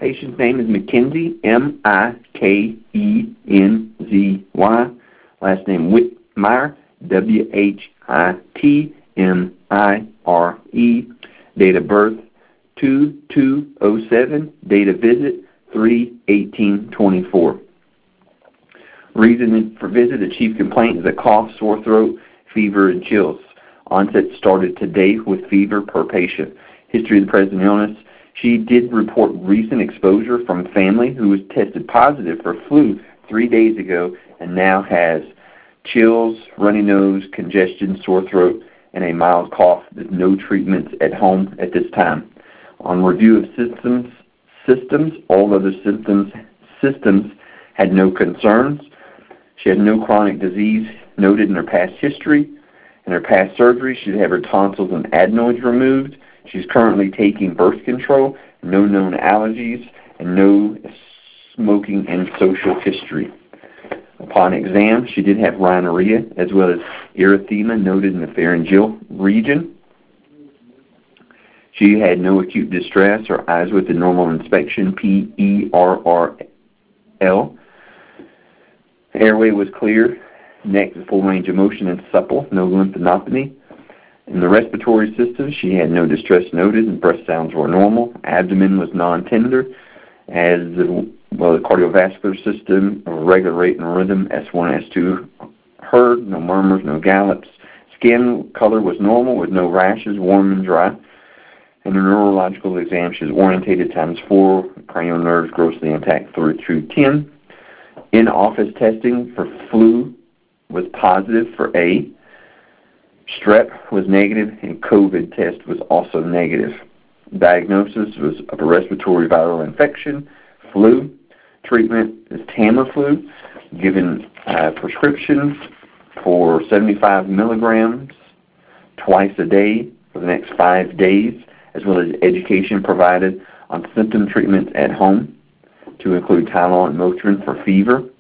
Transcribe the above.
patient's name is Mackenzie, M-I-K-E-N-Z-Y. Last name Whitmire, W-H-I-T-M-I-R-E. Date of birth 2207. Date of visit 3/18/24. Reason for visit: the chief complaint is a cough, sore throat, fever, and chills. Onset started today with fever per patient. History of the present illness: she did report recent exposure from family who was tested positive for flu 3 days ago and now has chills, runny nose, congestion, sore throat, and a mild cough. There's no treatments at home at this time. On review of systems, all other systems had no concerns. She had no chronic disease noted in her past history. In her past surgery, she'd have her tonsils and adenoids removed. She's currently taking birth control, no known allergies, and no smoking and social history. Upon exam, she did have rhinorrhea as well as erythema noted in the pharyngeal region. She had no acute distress. Her eyes with the normal inspection, PERRL. Airway was clear. Neck full range of motion and supple, no lymphadenopathy. In the respiratory system, she had no distress noted, and breath sounds were normal. Abdomen was non-tender, as the cardiovascular system, a regular rate and rhythm, S1, S2 heard, no murmurs, no gallops. Skin color was normal with no rashes, warm and dry. In the neurological exam, she was orientated ×4, cranial nerves grossly intact through 10. In-office testing for flu was positive for A. Strep was negative, and COVID test was also negative. Diagnosis was of a respiratory viral infection, flu. Treatment is Tamiflu, given prescriptions for 75 milligrams twice a day for the next 5 days, as well as education provided on symptom treatments at home, to include Tylenol and Motrin for fever.